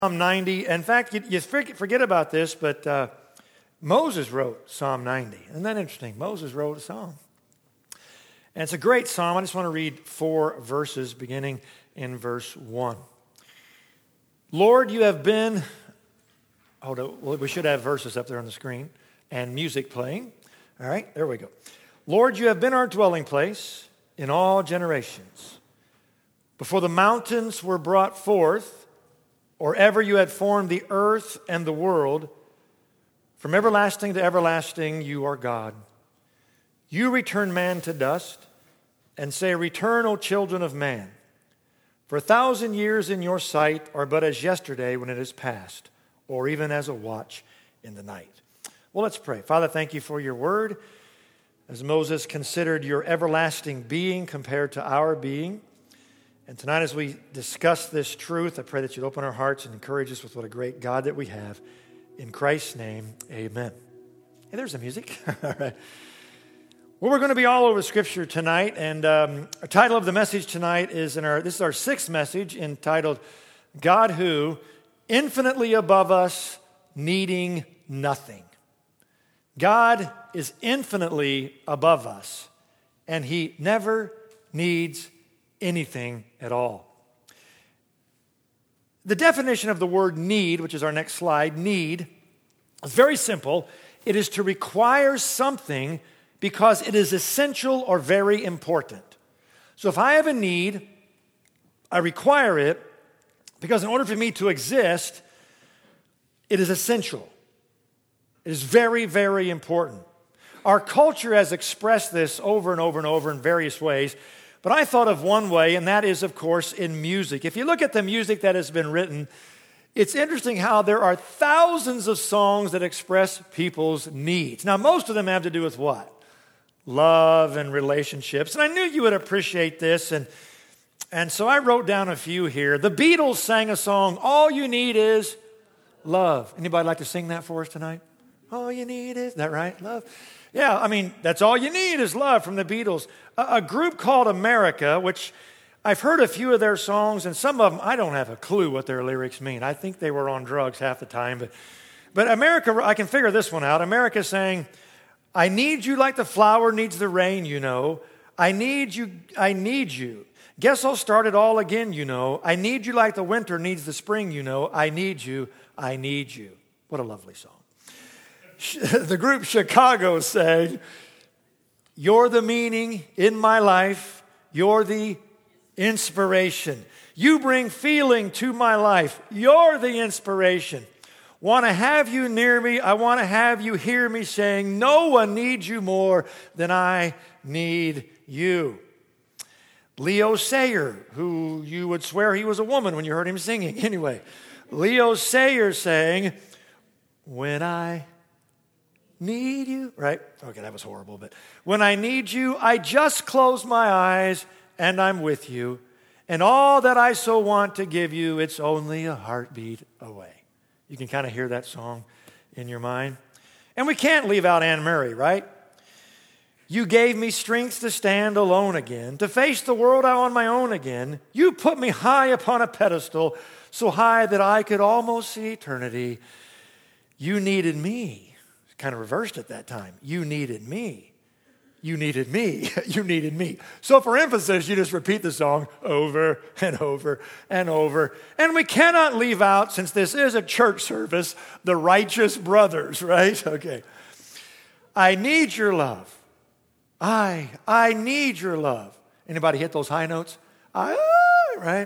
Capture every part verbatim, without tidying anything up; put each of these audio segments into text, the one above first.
Psalm ninety. In fact, you, you forget about this, but uh, Moses wrote Psalm ninety. Isn't that interesting? Moses wrote a psalm. And it's a great psalm. I just want to read four verses beginning in verse one. Lord, you have been... Hold on, we should have verses up there on the screen and music playing. All right, there we go. Lord, you have been our dwelling place in all generations. Before the mountains were brought forth, or ever you had formed the earth and the world, from everlasting to everlasting you are God. You return man to dust and say, return, O children of man. For a thousand years in your sight are but as yesterday when it is past, or even as a watch in the night. Well, let's pray. Father, thank you for your word. As Moses considered your everlasting being compared to our being. And tonight as we discuss this truth, I pray that you'd open our hearts and encourage us with what a great God that we have. In Christ's name, amen. Hey, there's the music. All right. Well, we're going to be all over Scripture tonight. And um, our title of the message tonight is, in our this is our sixth message, entitled, God Who, Infinitely Above Us, Needing Nothing. God is infinitely above us, and He never needs anything at all. The definition of the word need, which is our next slide, need, is very simple. It is to require something because it is essential or very important. So if I have a need, I require it because in order for me to exist, it is essential. It is very, very important. Our culture has expressed this over and over and over in various ways. But I thought of one way, and that is, of course, in music. If you look at the music that has been written, it's interesting how there are thousands of songs that express people's needs. Now, most of them have to do with what? Love and relationships. And I knew you would appreciate this, and, and so I wrote down a few here. The Beatles sang a song, All You Need Is Love. Anybody like to sing that for us tonight? All you need is, is that right? Love. Yeah, I mean, that's all you need is love from the Beatles. A, a group called America, which I've heard a few of their songs, and some of them, I don't have a clue what their lyrics mean. I think they were on drugs half the time. But, but America, I can figure this one out. America saying, I need you like the flower needs the rain, you know. I need you, I need you. Guess I'll start it all again, you know. I need you like the winter needs the spring, you know. I need you, I need you. What a lovely song. The group Chicago sang, you're the meaning in my life. You're the inspiration. You bring feeling to my life. You're the inspiration. Want to have you near me. I want to have you hear me saying, no one needs you more than I need you. Leo Sayer, who you would swear he was a woman when you heard him singing. Anyway, Leo Sayer sang, when I need you, right? Okay, that was horrible, but when I need you, I just close my eyes and I'm with you. And all that I so want to give you, it's only a heartbeat away. You can kind of hear that song in your mind. And we can't leave out Anne Murray, right? You gave me strength to stand alone again, to face the world out on my own again. You put me high upon a pedestal, so high that I could almost see eternity. You needed me. Kind of reversed at that time. You needed me. You needed me. You needed me. So for emphasis, you just repeat the song over and over and over. And we cannot leave out, since this is a church service, the righteous brothers, right? Okay. I need your love. I, I need your love. Anybody hit those high notes? I, right?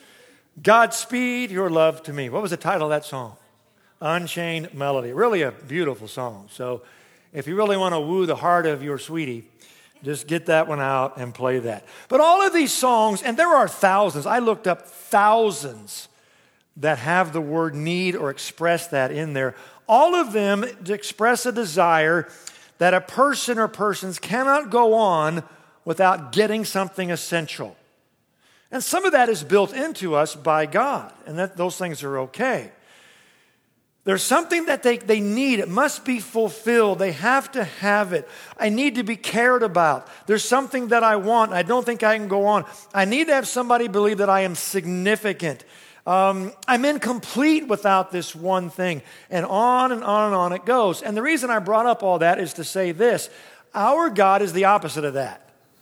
Godspeed your love to me. What was the title of that song? Unchained Melody. Really a beautiful song. So if you really want to woo the heart of your sweetie, just get that one out and play that. But all of these songs, and there are thousands, I looked up thousands that have the word need or express that in there. All of them express a desire that a person or persons cannot go on without getting something essential. And some of that is built into us by God, and that those things are okay. There's something that they, they need. It must be fulfilled. They have to have it. I need to be cared about. There's something that I want. I don't think I can go on. I need to have somebody believe that I am significant. Um, I'm incomplete without this one thing. And on and on and on it goes. And the reason I brought up all that is to say this. Our God is the opposite of that.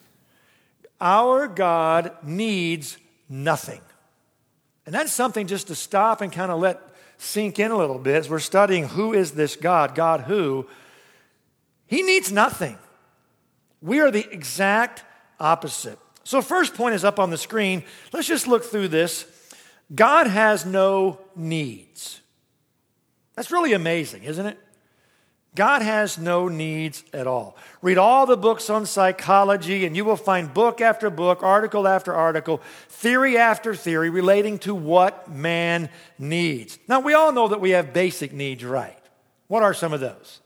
Our God needs nothing. And that's something just to stop and kind of let sink in a little bit as we're studying who is this God, God who. He needs nothing. We are the exact opposite. So first point is up on the screen. Let's just look through this. God has no needs. That's really amazing, isn't it? God has no needs at all. Read all the books on psychology, and you will find book after book, article after article, theory after theory relating to what man needs. Now, we all know that we have basic needs, right? What are some of those?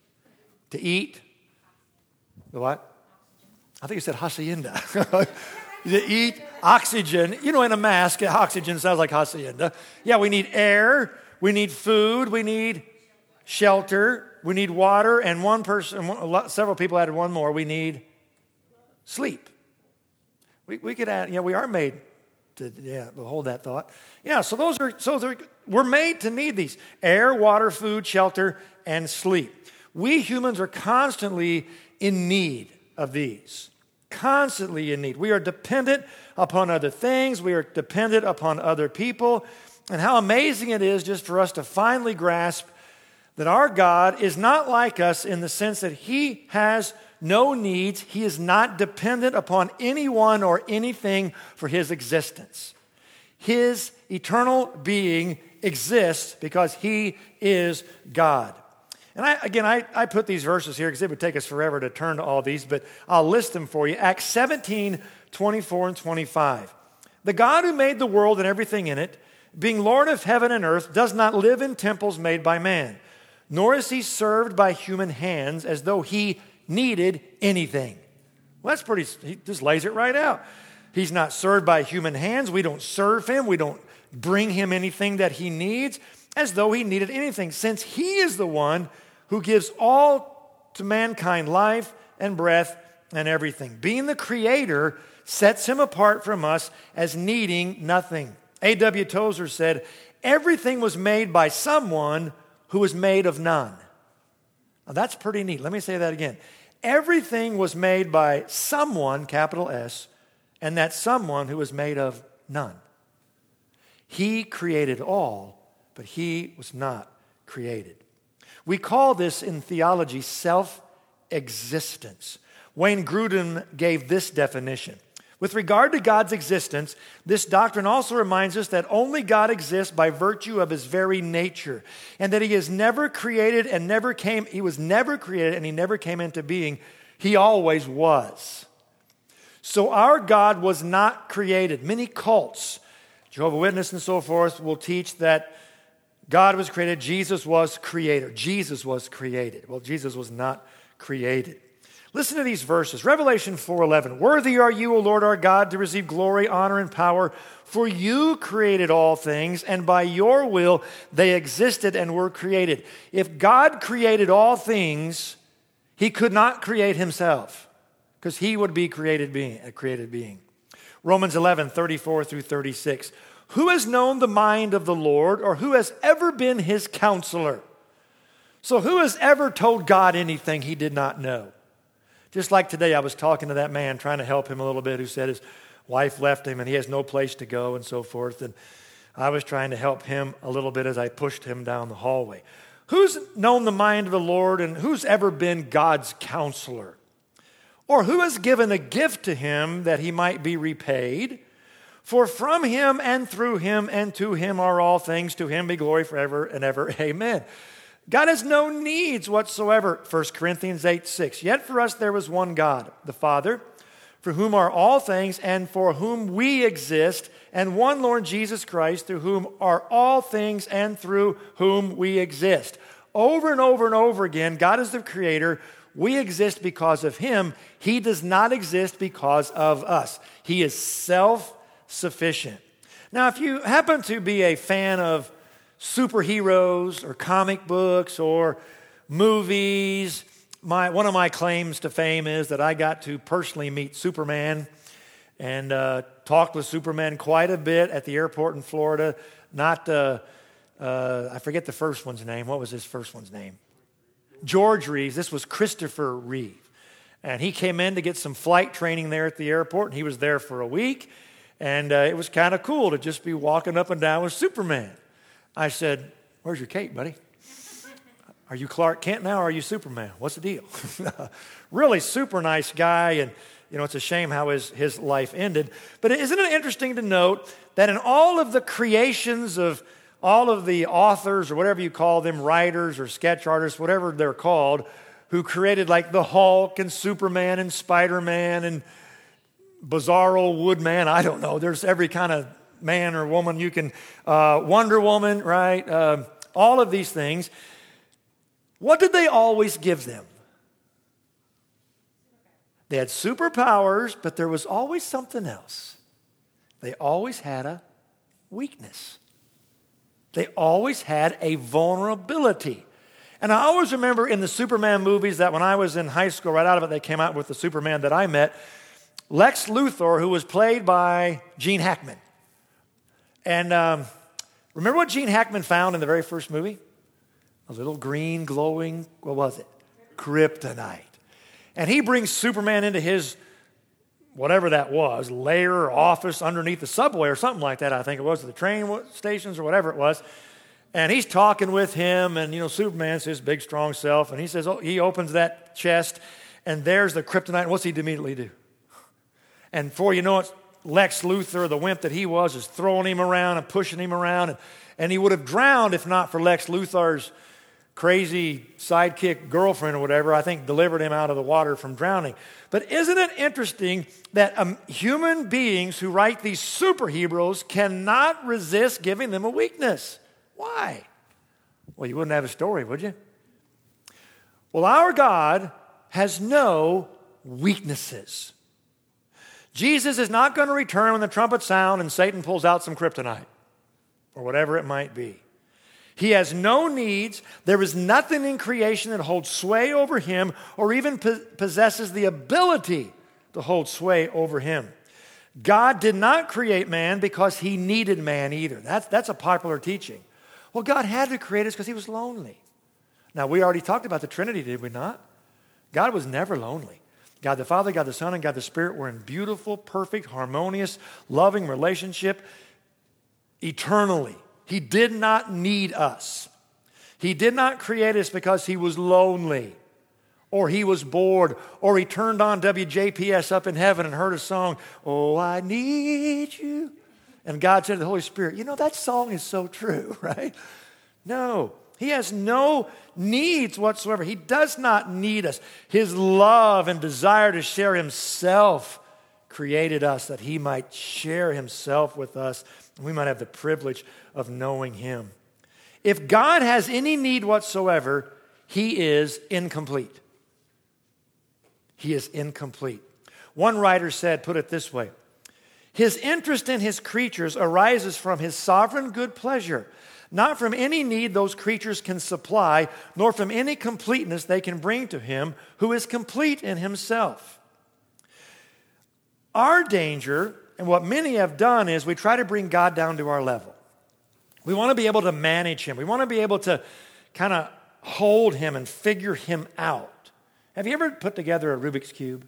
To eat. The what? I think you said hacienda. To eat, oxygen. You know, in a mask, oxygen sounds like hacienda. Yeah, we need air. We need food. We need shelter. We need water, and one person, several people added one more. We need sleep. We, we could add, yeah, we are made to, yeah, hold that thought. Yeah, so those are, so they're, we're made to need these: air, water, food, shelter, and sleep. We humans are constantly in need of these. Constantly in need. We are dependent upon other things. We are dependent upon other people. And how amazing it is just for us to finally grasp that our God is not like us in the sense that He has no needs. He is not dependent upon anyone or anything for His existence. His eternal being exists because He is God. And I, again, I, I put these verses here because it would take us forever to turn to all these, but I'll list them for you. Acts seventeen, twenty-four and twenty-five. The God who made the world and everything in it, being Lord of heaven and earth, does not live in temples made by man, nor is He served by human hands as though He needed anything. Well, that's pretty, He just lays it right out. He's not served by human hands. We don't serve Him. We don't bring Him anything that He needs as though He needed anything, since He is the one who gives all to mankind life and breath and everything. Being the Creator sets Him apart from us as needing nothing. A W Tozer said, everything was made by someone who was made of none. Now that's pretty neat. Let me say that again. Everything was made by someone, capital S, and that someone who was made of none. He created all, but He was not created. We call this in theology self-existence. Wayne Grudem gave this definition. With regard to God's existence, this doctrine also reminds us that only God exists by virtue of His very nature, and that He is never created and never came, He was never created and He never came into being. He always was. So our God was not created. Many cults, Jehovah's Witnesses and so forth, will teach that God was created, Jesus was creator. Jesus was created. Well, Jesus was not created. Listen to these verses. Revelation four eleven. Worthy are you, O Lord our God, to receive glory, honor, and power, for you created all things, and by your will they existed and were created. If God created all things, He could not create Himself, because He would be created being, a created being. Romans eleven, thirty-four through thirty-six. Who has known the mind of the Lord, or who has ever been His counselor? So who has ever told God anything He did not know? Just like today, I was talking to that man, trying to help him a little bit, who said his wife left him and he has no place to go and so forth. And I was trying to help him a little bit as I pushed him down the hallway. Who's known the mind of the Lord, and who's ever been God's counselor? Or who has given a gift to Him that He might be repaid? For from Him and through Him and to Him are all things. To Him be glory forever and ever. Amen. God has no needs whatsoever. First Corinthians eight six. Yet for us there was one God, the Father, for whom are all things and for whom we exist, and one Lord Jesus Christ, through whom are all things and through whom we exist. Over and over and over again, God is the Creator. We exist because of Him. He does not exist because of us. He is self-sufficient. Now, if you happen to be a fan of superheroes or comic books or movies, my, one of my claims to fame is that I got to personally meet Superman. and uh, talked with Superman quite a bit at the airport in Florida. Not, uh, uh, I forget the first one's name. What was his first one's name? George Reeves. This was Christopher Reeve. And he came in to get some flight training there at the airport, and he was there for a week. And uh, it was kind of cool to just be walking up and down with Superman. I said, "Where's your cape, buddy? Are you Clark Kent now, or are you Superman? What's the deal?" Really super nice guy, and you know, it's a shame how his, his life ended. But isn't it interesting to note that in all of the creations of all of the authors, or whatever you call them, writers or sketch artists, whatever they're called, who created like the Hulk and Superman and Spider-Man and Bizarro Woodman, I don't know. There's every kind of man or woman you can, uh, Wonder Woman, right? Uh, all of these things. What did they always give them? They had superpowers, but there was always something else. They always had a weakness. They always had a vulnerability. And I always remember in the Superman movies that when I was in high school, right out of it, they came out with the Superman that I met, Lex Luthor, who was played by Gene Hackman. And um, remember what Gene Hackman found in the very first movie? A little green, glowing, what was it? Kryptonite. And he brings Superman into his, whatever that was, lair or office underneath the subway or something like that, I think it was, the train stations or whatever it was. And he's talking with him, and, you know, Superman's his big, strong self, and he says, oh, he opens that chest, and there's the kryptonite, and what's he immediately do? And before you know it, Lex Luthor, the wimp that he was, is throwing him around and pushing him around, and, and he would have drowned if not for Lex Luthor's crazy sidekick girlfriend or whatever, I think delivered him out of the water from drowning. But isn't it interesting that um, human beings who write these superheroes cannot resist giving them a weakness? Why? Well, you wouldn't have a story, would you? Well, our God has no weaknesses. Jesus is not going to return when the trumpet sounds and Satan pulls out some kryptonite or whatever it might be. He has no needs. There is nothing in creation that holds sway over him or even possesses the ability to hold sway over him. God did not create man because he needed man either. That's, that's a popular teaching. Well, God had to create us because he was lonely. Now, we already talked about the Trinity, did we not? God was never lonely. God the Father, God the Son, and God the Spirit were in beautiful, perfect, harmonious, loving relationship eternally. He did not need us. He did not create us because he was lonely or he was bored or he turned on W J P S up in heaven and heard a song, "Oh, I need you." And God said to the Holy Spirit, you know, that song is so true, right? No, he has no needs whatsoever. He does not need us. His love and desire to share himself created us that he might share himself with us and we might have the privilege of knowing him. If God has any need whatsoever, he is incomplete. He is incomplete. One writer said, put it this way, his interest in his creatures arises from his sovereign good pleasure, not from any need those creatures can supply, nor from any completeness they can bring to him, who is complete in himself. Our danger, and what many have done, is we try to bring God down to our level. We want to be able to manage him. We want to be able to kind of hold him and figure him out. Have you ever put together a Rubik's Cube?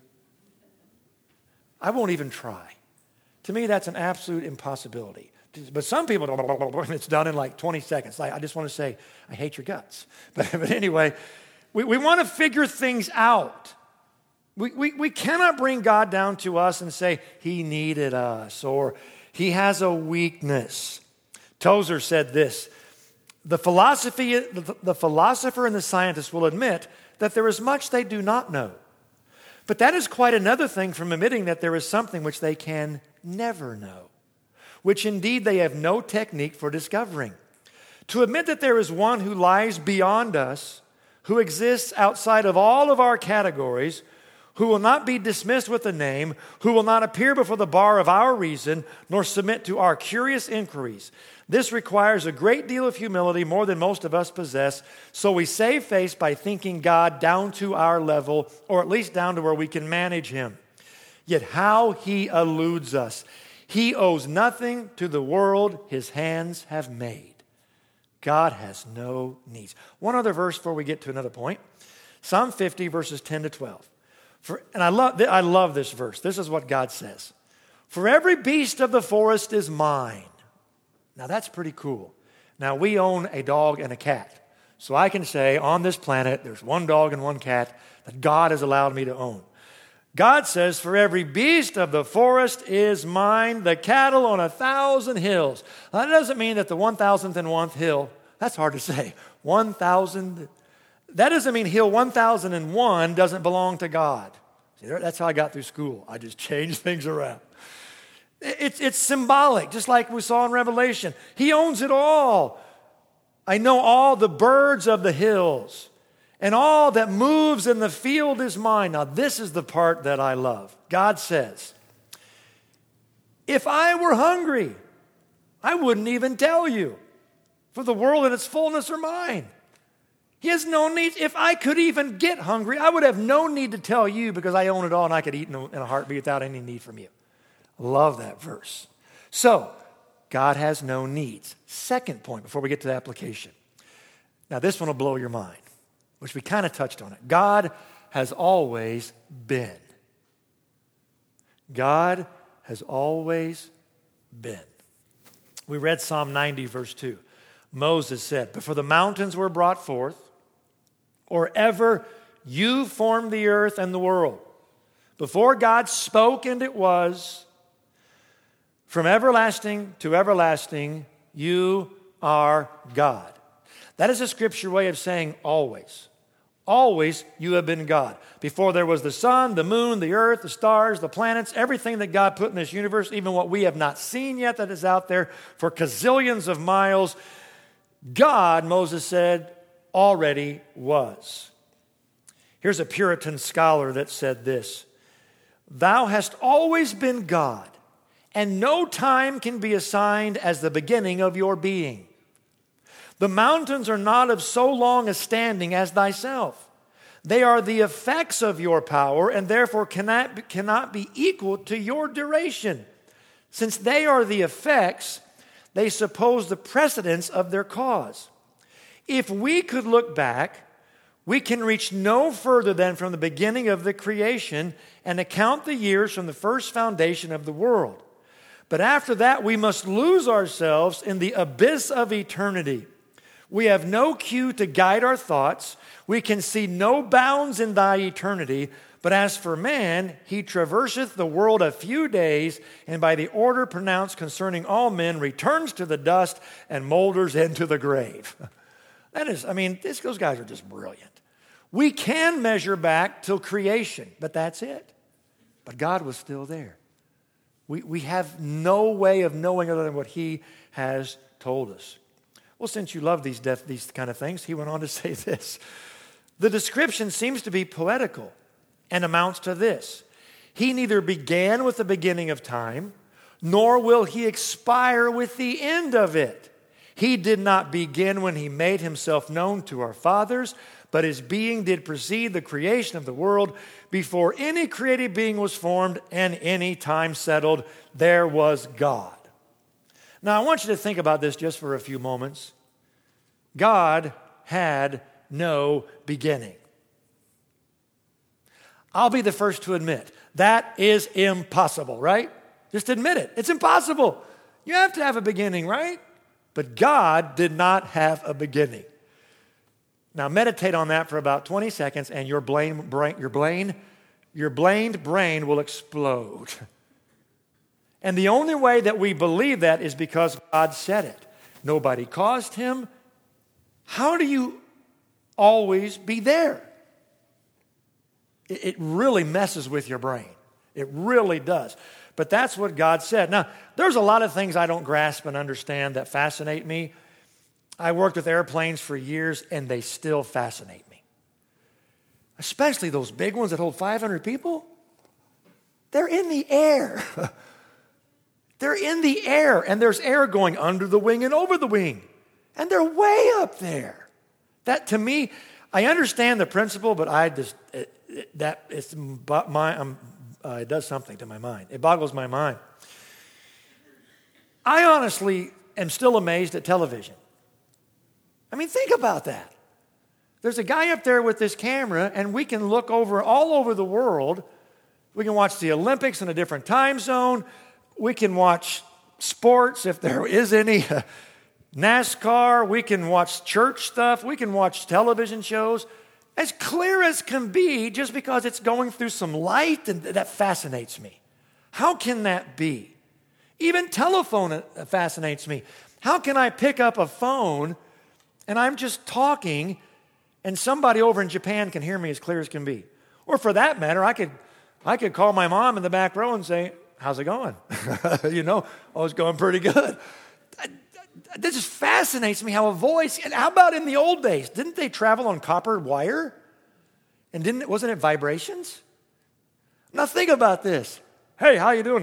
I won't even try. To me, that's an absolute impossibility. But some people, it's done in like twenty seconds. I just want to say, I hate your guts. But, but anyway, we, we want to figure things out. We, we, we cannot bring God down to us and say, he needed us, or he has a weakness. Tozer said this, the philosophy, the, the philosopher and the scientist will admit that there is much they do not know. But that is quite another thing from admitting that there is something which they can never know, which indeed they have no technique for discovering. To admit that there is one who lies beyond us, who exists outside of all of our categories, who will not be dismissed with a name, who will not appear before the bar of our reason, nor submit to our curious inquiries. This requires a great deal of humility, more than most of us possess, so we save face by thinking God down to our level, or at least down to where we can manage him. Yet how he eludes us. He owes nothing to the world his hands have made. God has no needs. One other verse before we get to another point. Psalm fifty, verses ten to twelve. For, and I love, I love this verse. This is what God says. For every beast of the forest is mine. Now that's pretty cool. Now we own a dog and a cat. So I can say on this planet there's one dog and one cat that God has allowed me to own. God says, for every beast of the forest is mine, the cattle on a thousand hills. Now, that doesn't mean that the one thousandth and one hill, that's hard to say, one thousand, that doesn't mean hill one thousand one doesn't belong to God. See, that's how I got through school. I just changed things around. It's, it's symbolic, just like we saw in Revelation. He owns it all. I know all the birds of the hills. And all that moves in the field is mine. Now, this is the part that I love. God says, if I were hungry, I wouldn't even tell you, for the world and its fullness are mine. He has no need. If I could even get hungry, I would have no need to tell you because I own it all and I could eat in a, in a heartbeat without any need from you. Love that verse. So, God has no needs. Second point before we get to the application. Now, this one will blow your mind, which we kind of touched on it. God has always been. God has always been. We read Psalm ninety, verse two. Moses said, before the mountains were brought forth, or ever you formed the earth and the world, before God spoke and it was, from everlasting to everlasting, you are God. That is a scripture way of saying always. Always you have been God. Before there was the sun, the moon, the earth, the stars, the planets, everything that God put in this universe, even what we have not seen yet that is out there for gazillions of miles, God, Moses said, already was. Here's a Puritan scholar that said this, thou hast always been God, and no time can be assigned as the beginning of your being. The mountains are not of so long a standing as thyself. They are the effects of your power, and therefore cannot, cannot be equal to your duration. Since they are the effects, they suppose the precedence of their cause. If we could look back, we can reach no further than from the beginning of the creation and account the years from the first foundation of the world. But after that, we must lose ourselves in the abyss of eternity. We have no cue to guide our thoughts. We can see no bounds in thy eternity. But as for man, he traverseth the world a few days, and by the order pronounced concerning all men, returns to the dust and molders into the grave. That is, I mean, this, those guys are just brilliant. We can measure back till creation, but that's it. But God was still there. We, we have no way of knowing other than what he has told us. Well, since you love these, def- these kind of things, he went on to say this. The description seems to be poetical and amounts to this. He neither began with the beginning of time, nor will he expire with the end of it. He did not begin when he made himself known to our fathers, but his being did precede the creation of the world. Before any created being was formed and any time settled, there was God. Now, I want you to think about this just for a few moments. God had no beginning. I'll be the first to admit, that is impossible, right? Just admit it. It's impossible. You have to have a beginning, right? But God did not have a beginning. Now, meditate on that for about twenty seconds, and your brain, brain, your brain, your blamed brain will explode. And the only way that we believe that is because God said it. Nobody caused him. How do you always be there? It, it really messes with your brain. It really does. But that's what God said. Now, there's a lot of things I don't grasp and understand that fascinate me. I worked with airplanes for years, and they still fascinate me. Especially those big ones that hold five hundred people. They're in the air. They're in the air, and there's air going under the wing and over the wing. And they're way up there. That, to me, I understand the principle, but I just, it, it, that it's my, I'm, Uh, it does something to my mind. It boggles my mind. I honestly am still amazed at television. I mean, think about that. There's a guy up there with this camera, and we can look over all over the world. We can watch the Olympics in a different time zone. We can watch sports, if there is any, NASCAR. We can watch church stuff. We can watch television shows as clear as can be just because it's going through some light, and that fascinates me. How can that be? Even telephone fascinates me. How can I pick up a phone and I'm just talking and somebody over in Japan can hear me as clear as can be? Or for that matter, I could I could call my mom in the back row and say, how's it going? you know, oh, it's going pretty good. That just fascinates me how a voice, and how about in the old days? Didn't they travel on copper wire? And didn't wasn't it vibrations? Now think about this. Hey, how you doing?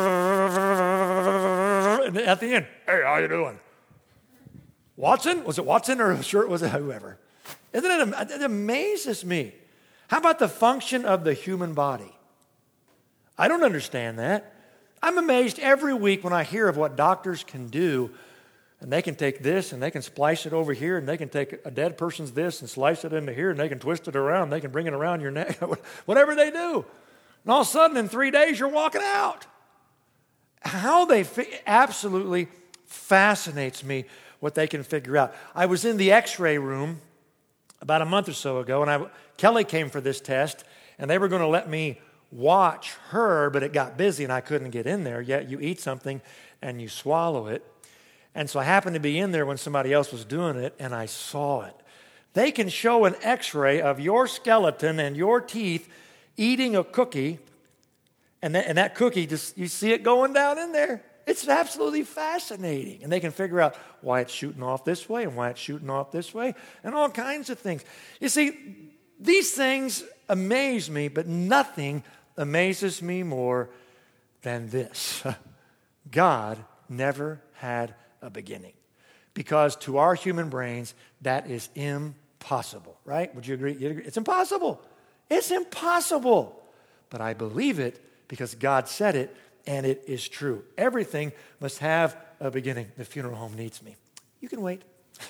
And at the end, hey, how you doing? Watson? Was it Watson or sure was it whoever? Isn't it, it amazes me. How about the function of the human body? I don't understand that. I'm amazed every week when I hear of what doctors can do, and they can take this and they can splice it over here, and they can take a dead person's this and slice it into here, and they can twist it around, and they can bring it around your neck, whatever they do. And all of a sudden, in three days, you're walking out. How they fi- absolutely fascinates me what they can figure out. I was in the x-ray room about a month or so ago, and I, Kelly came for this test, and they were going to let me watch her, but it got busy, and I couldn't get in there. Yet you eat something, and you swallow it. And so I happened to be in there when somebody else was doing it, and I saw it. They can show an x-ray of your skeleton and your teeth eating a cookie, and that, and that cookie, just you see it going down in there. It's absolutely fascinating. And they can figure out why it's shooting off this way and why it's shooting off this way and all kinds of things. You see, these things amaze me, but nothing amazes me more than this. God never had a beginning. Because to our human brains, that is impossible, right? Would you agree? You'd agree? It's impossible. It's impossible. But I believe it because God said it, and it is true. Everything must have a beginning. The funeral home needs me. You can wait.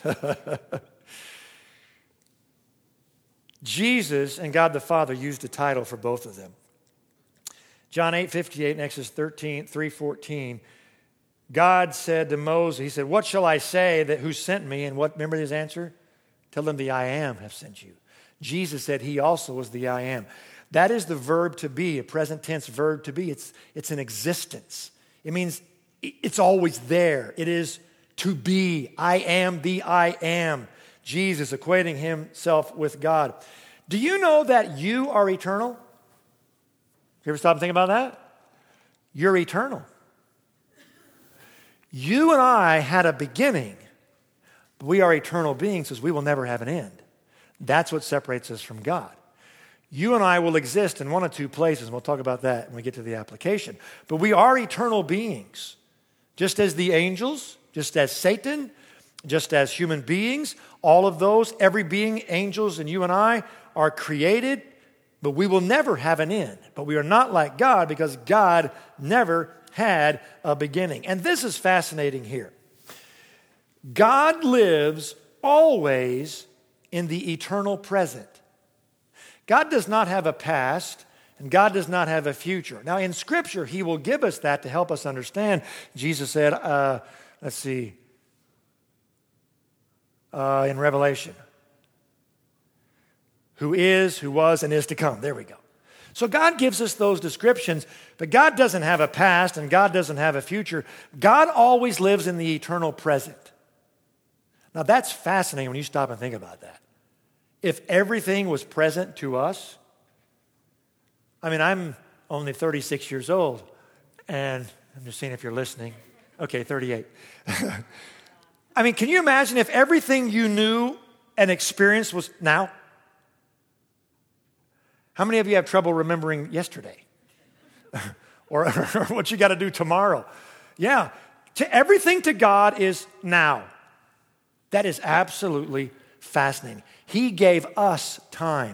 Jesus and God the Father used a title for both of them. John eight fifty-eight and Exodus thirteen, three fourteen. God said to Moses, he said, what shall I say that who sent me? And what, remember his answer? Tell them the I am have sent you. Jesus said he also was the I am. That is the verb to be, a present tense verb to be. It's, it's an existence. It means it's always there. It is to be. I am the I am. Jesus equating himself with God. Do you know that you are eternal? You ever stop and think about that? You're eternal. You and I had a beginning, but we are eternal beings because we will never have an end. That's what separates us from God. You and I will exist in one of two places, and we'll talk about that when we get to the application. But we are eternal beings, just as the angels, just as Satan, just as human beings, all of those, every being, angels and you and I, are created, but we will never have an end. But we are not like God because God never had a beginning. And this is fascinating here. God lives always in the eternal present. God does not have a past, and God does not have a future. Now, in Scripture, he will give us that to help us understand. Jesus said, uh, let's see, uh, in Revelation, who is, who was, and is to come. There we go. So God gives us those descriptions, but God doesn't have a past, and God doesn't have a future. God always lives in the eternal present. Now, that's fascinating when you stop and think about that. If everything was present to us, I mean, I'm only thirty-six years old, and I'm just seeing if you're listening. Okay, thirty-eight. I mean, can you imagine if everything you knew and experienced was now? How many of you have trouble remembering yesterday? or, or what you got to do tomorrow? Yeah, to everything to God is now. That is absolutely fascinating. He gave us time.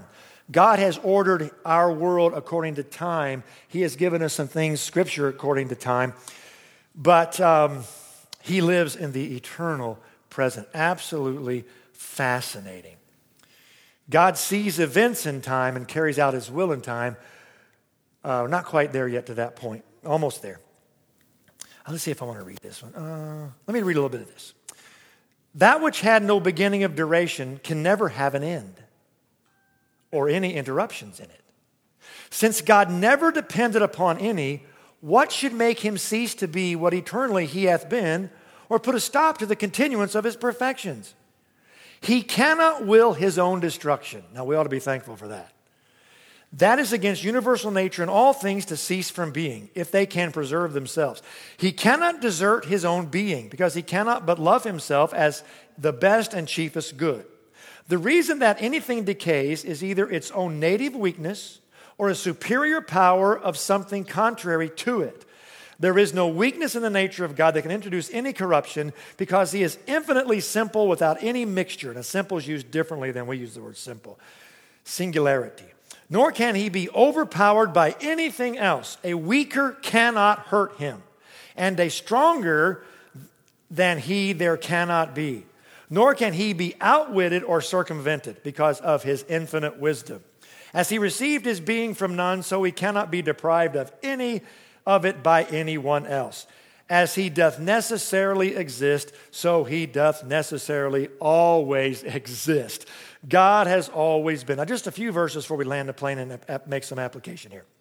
God has ordered our world according to time. He has given us some things, Scripture, according to time. But um, he lives in the eternal present. Absolutely fascinating. God sees events in time and carries out his will in time. Uh, not quite there yet to that point. Almost there. Let's see if I want to read this one. Uh, let me read a little bit of this. That which had no beginning of duration can never have an end or any interruptions in it. Since God never depended upon any, what should make him cease to be what eternally he hath been, or put a stop to the continuance of his perfections? He cannot will his own destruction. Now, we ought to be thankful for that. That is against universal nature in all things to cease from being, if they can preserve themselves. He cannot desert his own being, because he cannot but love himself as the best and chiefest good. The reason that anything decays is either its own native weakness or a superior power of something contrary to it. There is no weakness in the nature of God that can introduce any corruption, because he is infinitely simple without any mixture. Now, simple is used differently than we use the word simple. Singularity. Nor can he be overpowered by anything else. A weaker cannot hurt him, and a stronger than he there cannot be. Nor can he be outwitted or circumvented, because of his infinite wisdom. As he received his being from none, so he cannot be deprived of any of it by anyone else. As he doth necessarily exist, so he doth necessarily always exist. God has always been. Now, just a few verses before we land the plane and make some application here.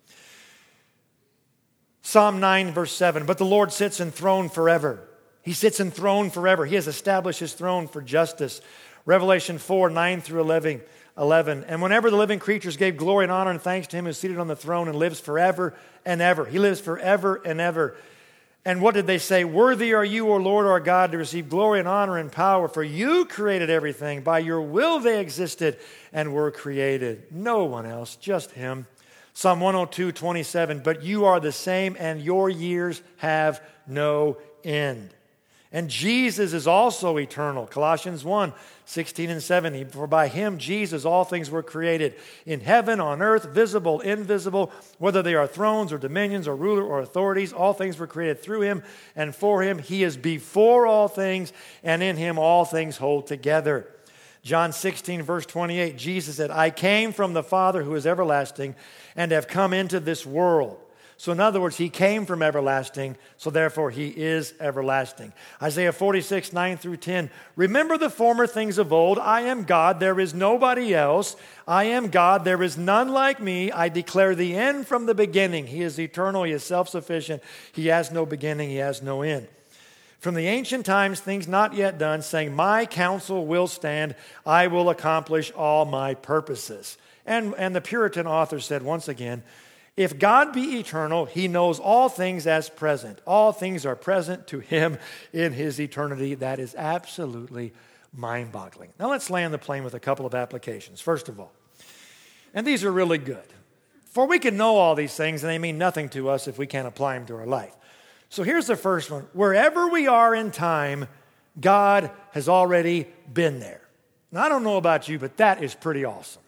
Psalm nine, verse seven. But the Lord sits enthroned forever. He sits enthroned forever. He has established his throne for justice. Revelation four, nine through eleven. eleven. And whenever the living creatures gave glory and honor and thanks to him who is seated on the throne and lives forever and ever. He lives forever and ever. And what did they say? Worthy are you, O Lord our God, to receive glory and honor and power, for you created everything. By your will they existed and were created. No one else, just him. Psalm one oh two, twenty-seven. But you are the same, and your years have no end. And Jesus is also eternal. Colossians one, sixteen and seventeen. For by him, Jesus, all things were created in heaven, on earth, visible, invisible, whether they are thrones or dominions or ruler or authorities. All things were created through him and for him. He is before all things, and in him all things hold together. John sixteen, verse twenty-eight, Jesus said, I came from the Father who is everlasting and have come into this world. So in other words, he came from everlasting, so therefore he is everlasting. Isaiah forty-six, nine through ten. Remember the former things of old. I am God, there is nobody else. I am God, there is none like me. I declare the end from the beginning. He is eternal, he is self-sufficient. He has no beginning, he has no end. From the ancient times, things not yet done, saying, my counsel will stand. I will accomplish all my purposes. And, and the Puritan author said once again, if God be eternal, he knows all things as present. All things are present to him in his eternity. That is absolutely mind-boggling. Now let's land the plane with a couple of applications. First of all, and these are really good. For we can know all these things, and they mean nothing to us if we can't apply them to our life. So here's the first one. Wherever we are in time, God has already been there. Now, I don't know about you, but that is pretty awesome.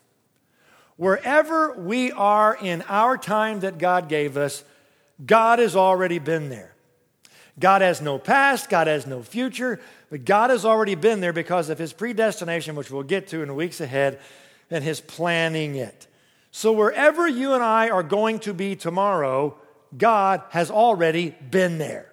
Wherever we are in our time that God gave us, God has already been there. God has no past, God has no future, but God has already been there because of his predestination, which we'll get to in the weeks ahead, and his planning it. So wherever you and I are going to be tomorrow, God has already been there.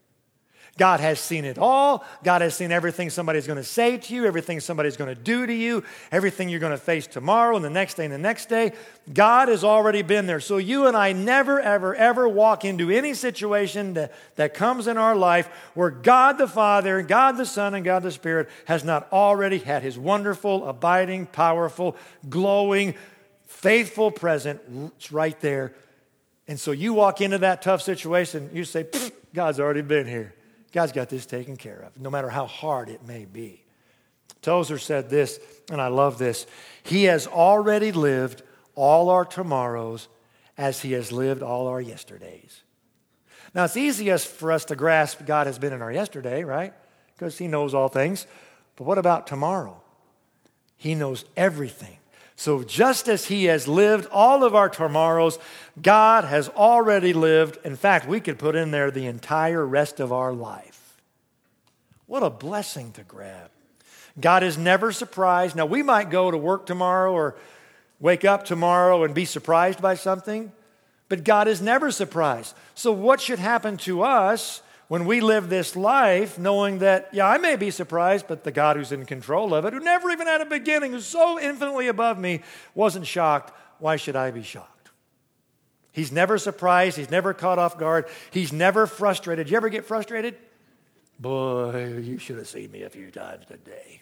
God has seen it all. God has seen everything somebody's going to say to you, everything somebody's going to do to you, everything you're going to face tomorrow and the next day and the next day. God has already been there. So you and I never, ever, ever walk into any situation that, that comes in our life where God the Father, God the Son, and God the Spirit has not already had his wonderful, abiding, powerful, glowing, faithful presence right there. And so you walk into that tough situation, you say, God's already been here. God's got this taken care of, no matter how hard it may be. Tozer said this, and I love this. He has already lived all our tomorrows as he has lived all our yesterdays. Now, it's easiest for us to grasp God has been in our yesterday, right? Because he knows all things. But what about tomorrow? He knows everything. So just as he has lived all of our tomorrows, God has already lived. In fact, we could put in there the entire rest of our life. What a blessing to grab. God is never surprised. Now, we might go to work tomorrow or wake up tomorrow and be surprised by something, but God is never surprised. So what should happen to us when we live this life knowing that, yeah, I may be surprised, but the God who's in control of it, who never even had a beginning, who's so infinitely above me, wasn't shocked. Why should I be shocked? He's never surprised. He's never caught off guard. He's never frustrated. You ever get frustrated? Boy, you should have seen me a few times today.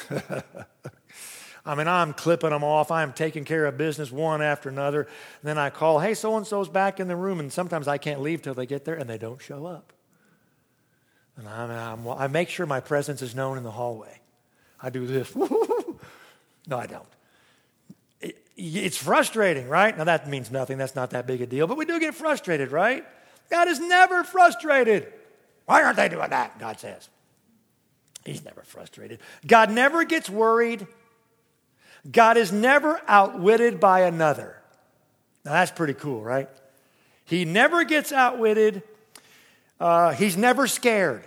I mean, I'm clipping them off. I'm taking care of business one after another. And then I call, hey, so-and-so's back in the room. And sometimes I can't leave till they get there, and they don't show up. And I'm, I'm, I make sure my presence is known in the hallway. I do this. No, I don't. It, it's frustrating, right? Now, that means nothing. That's not that big a deal. But we do get frustrated, right? God is never frustrated. Why aren't they doing that? God says. He's never frustrated. God never gets worried. God is never outwitted by another. Now, that's pretty cool, right? He never gets outwitted. Uh, he's never scared.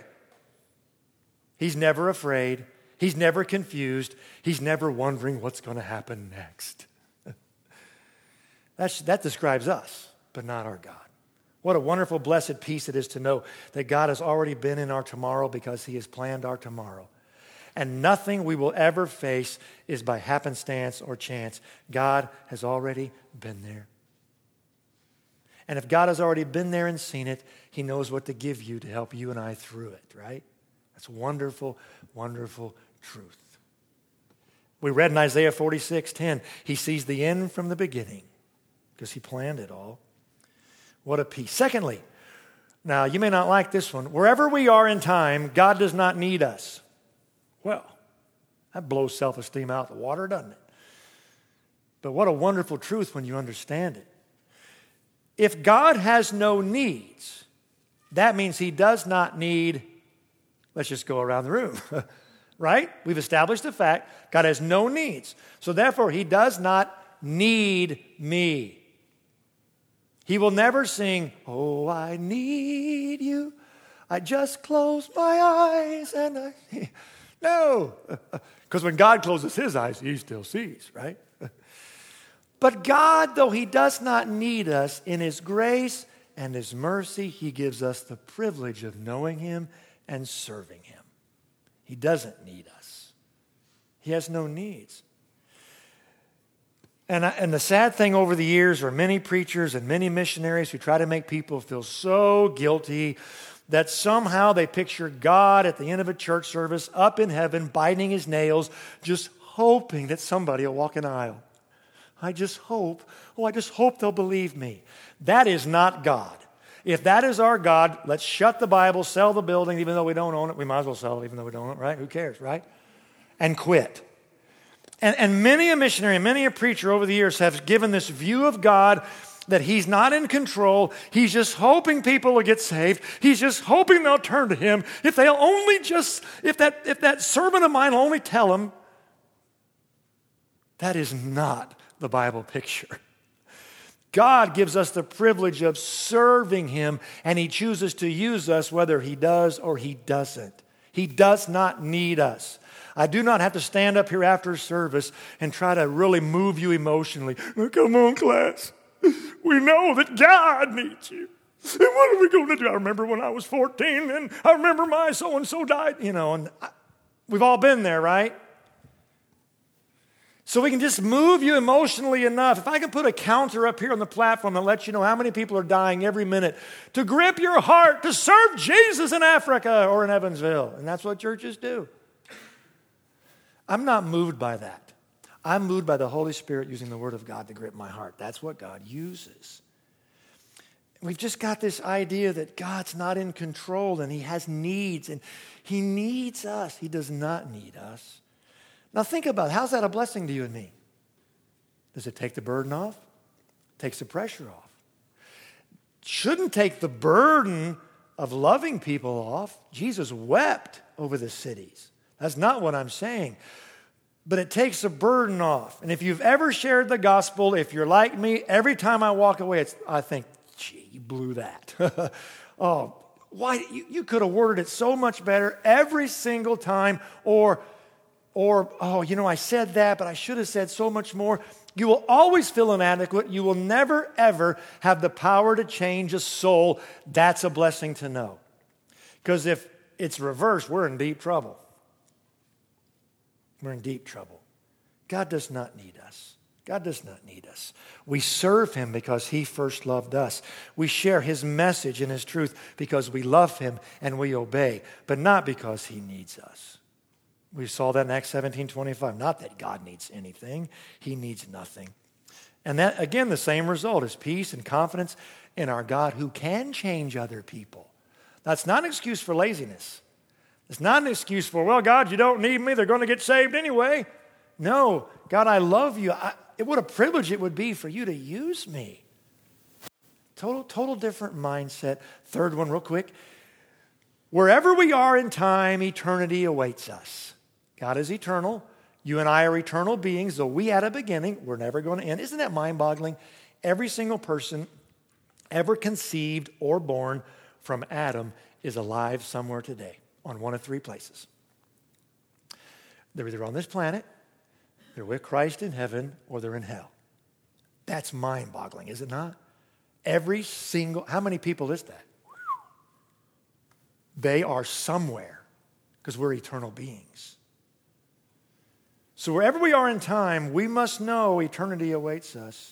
He's never afraid. He's never confused. He's never wondering what's going to happen next. That's, that describes us, but not our God. What a wonderful, blessed peace it is to know that God has already been in our tomorrow because he has planned our tomorrow. And nothing we will ever face is by happenstance or chance. God has already been there. And if God has already been there and seen it, he knows what to give you to help you and I through it, right? That's wonderful, wonderful truth. We read in Isaiah forty-six ten, he sees the end from the beginning because he planned it all. What a peace. Secondly, now you may not like this one. Wherever we are in time, God does not need us. Well, that blows self-esteem out of the water, doesn't it? But what a wonderful truth when you understand it. If God has no needs, that means he does not need, let's just go around the room, right? We've established the fact God has no needs. So therefore, he does not need me. He will never sing, oh, I need you. I just close my eyes and I... No, because when God closes his eyes, he still sees, right? But God, though he does not need us, in his grace and his mercy, he gives us the privilege of knowing him and serving him. He doesn't need us. He has no needs. And, I, and the sad thing over the years are many preachers and many missionaries who try to make people feel so guilty that somehow they picture God at the end of a church service up in heaven, biting his nails, just hoping that somebody will walk an aisle. I just hope, oh, I just hope they'll believe me. That is not God. If that is our God, let's shut the Bible, sell the building, even though we don't own it. We might as well sell it, even though we don't own it, right? Who cares, right? And quit. And, and many a missionary, many a preacher over the years have given this view of God that he's not in control. He's just hoping people will get saved. He's just hoping they'll turn to him. If they'll only just, if that, if that servant of mine will only tell him. That is not the Bible picture. God gives us the privilege of serving him, and he chooses to use us whether he does or he doesn't. He does not need us. I do not have to stand up here after service and try to really move you emotionally. Oh, come on, class. We know that God needs you. And what are we going to do? I remember when I was fourteen, and I remember my so-and-so died. You know, and I, we've all been there, right? So we can just move you emotionally enough. If I can put a counter up here on the platform that lets you know how many people are dying every minute, to grip your heart, to serve Jesus in Africa or in Evansville. And that's what churches do. I'm not moved by that. I'm moved by the Holy Spirit using the Word of God to grip my heart. That's what God uses. We've just got this idea that God's not in control and he has needs, and he needs us. He does not need us. Now think about it. How's that a blessing to you and me? Does it take the burden off? It takes the pressure off. Shouldn't take the burden of loving people off. Jesus wept over the cities. That's not what I'm saying. but it takes a burden off. And if you've ever shared the gospel, if you're like me, every time I walk away, it's, I think, gee, you blew that. oh, why? You, you could have worded it so much better every single time. Or, or, oh, you know, I said that, but I should have said so much more. You will always feel inadequate. You will never, ever have the power to change a soul. That's a blessing to know. Because if it's reversed, we're in deep trouble. We're in deep trouble. God does not need us. God does not need us. We serve him because he first loved us. We share his message and his truth because we love him and we obey, but not because he needs us. We saw that in Acts seventeen twenty-five. Not that God needs anything. He needs nothing. And that, again, the same result is peace and confidence in our God who can change other people. That's not an excuse for laziness. It's not an excuse for, well, God, you don't need me. They're going to get saved anyway. No, God, I love you. I, what a privilege it would be for you to use me. Total, total different mindset. Third one, real quick. Wherever we are in time, eternity awaits us. God is eternal. You and I are eternal beings, though we had a beginning. We're never going to end. Isn't that mind-boggling? Every single person ever conceived or born from Adam is alive somewhere today on one of three places. They're either on this planet, they're with Christ in heaven, or they're in hell. That's mind-boggling, is it not? Every single, how many people is that? They are somewhere because we're eternal beings. So wherever we are in time, we must know eternity awaits us.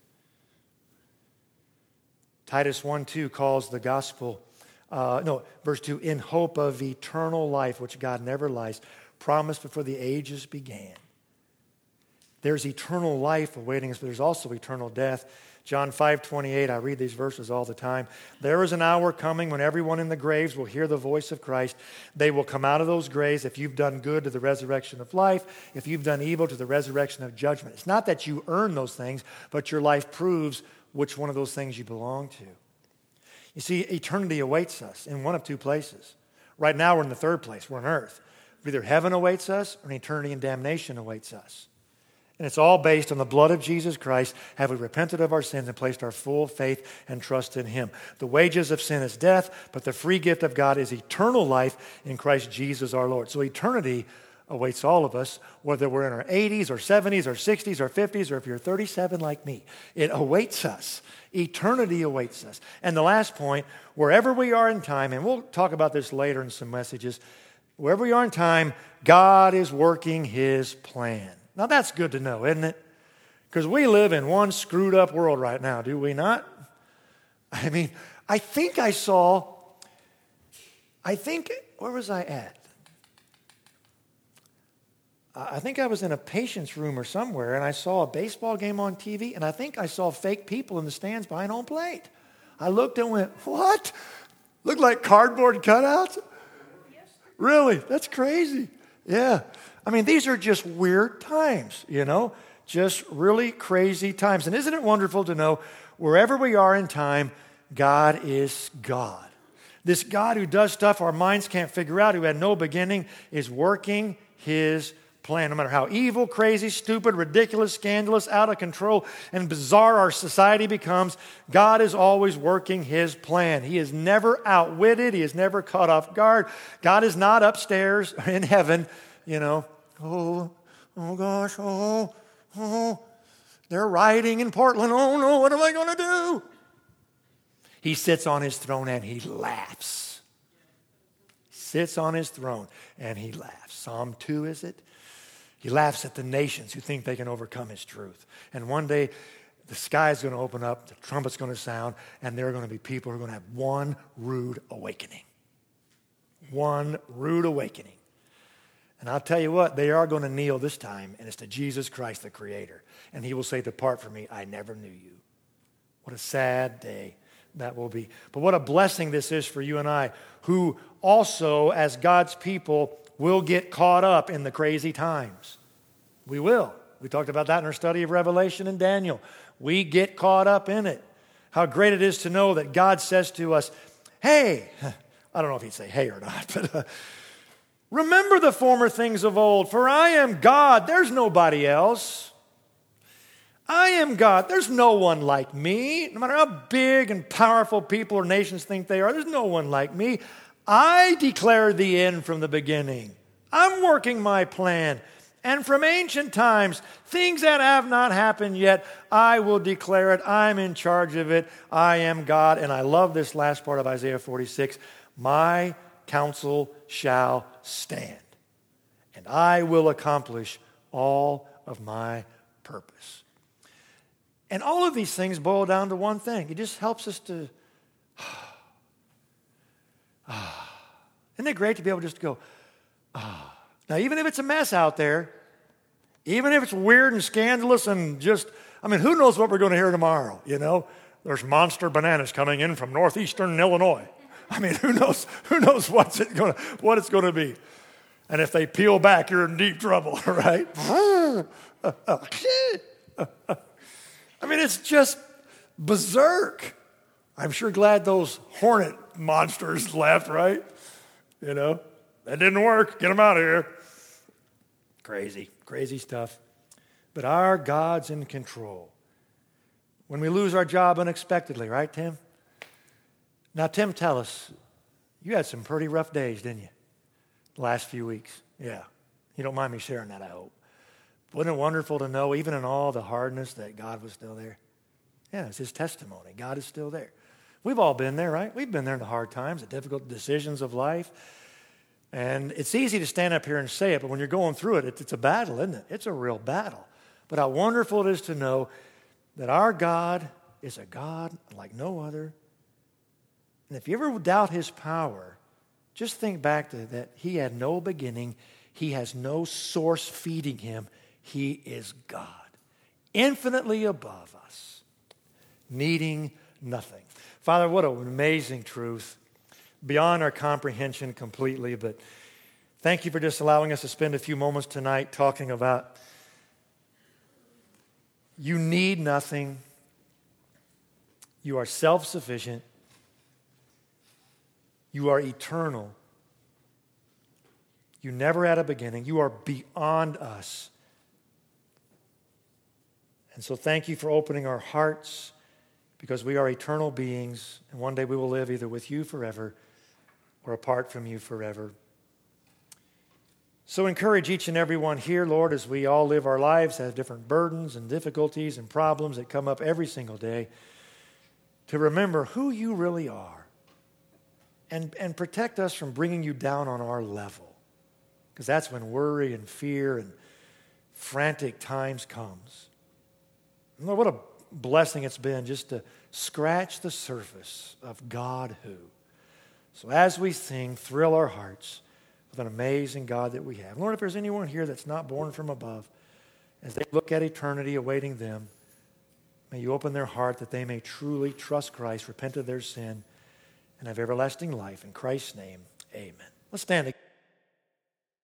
Titus one two calls the gospel, uh, no, verse two, in hope of eternal life, which God never lies, promised before the ages began. There's eternal life awaiting us, but there's also eternal death. John five twenty-eight, I read these verses all the time. There is an hour coming when everyone in the graves will hear the voice of Christ. They will come out of those graves if you've done good to the resurrection of life, if you've done evil to the resurrection of judgment. It's not that you earn those things, but your life proves which one of those things you belong to. You see, eternity awaits us in one of two places. Right now we're in the third place. We're on earth. Either heaven awaits us or an eternity in damnation awaits us. And it's all based on the blood of Jesus Christ. Have we repented of our sins and placed our full faith and trust in him? The wages of sin is death, but the free gift of God is eternal life in Christ Jesus our Lord. So eternity awaits all of us, whether we're in our eighties or seventies or sixties or fifties, or if you're thirty-seven like me. It awaits us. Eternity awaits us. And the last point, wherever we are in time, and we'll talk about this later in some messages, wherever we are in time, God is working his plan. Now that's good to know, isn't it? Because we live in one screwed up world right now, do we not? I mean, I think I saw, I think, where was I at? I think I was in a patient's room or somewhere, and I saw a baseball game on T V, and I think I saw fake people in the stands behind home plate. I looked and went, what? Looked like cardboard cutouts? Really? That's crazy. Yeah. I mean, these are just weird times, you know, just really crazy times. And isn't it wonderful to know wherever we are in time, God is God. This God who does stuff our minds can't figure out, who had no beginning, is working his plan. No matter how evil, crazy, stupid, ridiculous, scandalous, out of control, and bizarre our society becomes, God is always working his plan. He is never outwitted. He is never caught off guard. God is not upstairs in heaven, you know, oh, oh gosh, oh, oh, they're rioting in Portland. Oh no, what am I going to do? He sits on his throne and he laughs. He sits on his throne and he laughs. Psalm two, is it? He laughs at the nations who think they can overcome his truth. And one day, the sky is going to open up, the trumpet's going to sound, and there are going to be people who are going to have one rude awakening. One rude awakening. And I'll tell you what, they are going to kneel this time, and it's to Jesus Christ, the Creator. And he will say, depart from me, I never knew you. What a sad day that will be. But what a blessing this is for you and I, who also, as God's people, will get caught up in the crazy times. We will. We talked about that in our study of Revelation and Daniel. We get caught up in it. How great it is to know that God says to us, hey, I don't know if he'd say hey or not, but uh, Remember the former things of old, for I am God, there's nobody else. I am God, there's no one like me. No matter how big and powerful people or nations think they are, there's no one like me. I declare the end from the beginning. I'm working my plan. And from ancient times, things that have not happened yet, I will declare it. I'm in charge of it. I am God. And I love this last part of Isaiah forty-six. My counsel shall stand, and I will accomplish all of my purpose. And all of these things boil down to one thing. It just helps us to, ah. Isn't it great to be able to just go, ah. Now, even if it's a mess out there, even if it's weird and scandalous and just, I mean, who knows what we're going to hear tomorrow, you know? There's monster bananas coming in from northeastern Illinois. I mean, who knows, who knows what's it gonna, what it's going to be. And if they peel back, you're in deep trouble, right? I mean, it's just berserk. I'm sure glad those hornet monsters left, right? You know, that didn't work. Get them out of here. Crazy, crazy stuff. But our God's in control. When we lose our job unexpectedly, right, Tim? Now, Tim, tell us, you had some pretty rough days, didn't you? The last few weeks. Yeah. You don't mind me sharing that, I hope. Wasn't it wonderful to know, even in all the hardness, that God was still there? Yeah, it's his testimony. God is still there. We've all been there, right? We've been there in the hard times, the difficult decisions of life. And it's easy to stand up here and say it, but when you're going through it, it's a battle, isn't it? It's a real battle. But how wonderful it is to know that our God is a God like no other. And if you ever doubt his power, just think back to that he had no beginning. He has no source feeding him. He is God, infinitely above us, needing nothing. Father, what an amazing truth. Beyond our comprehension completely, but thank you for just allowing us to spend a few moments tonight talking about you need nothing. You are self-sufficient. You are eternal. You never had a beginning. You are beyond us. And so thank you for opening our hearts, because we are eternal beings, and one day we will live either with you forever or apart from you forever. So encourage each and every one here, Lord, as we all live our lives, have different burdens and difficulties and problems that come up every single day, to remember who you really are, and, and protect us from bringing you down on our level, because that's when worry and fear and frantic times comes. And Lord, what a blessing it's been just to scratch the surface of God who. So as we sing, thrill our hearts with an amazing God that we have. Lord, if there's anyone here that's not born from above, as they look at eternity awaiting them, may you open their heart that they may truly trust Christ, repent of their sin, and have everlasting life. In Christ's name, amen. Let's stand again.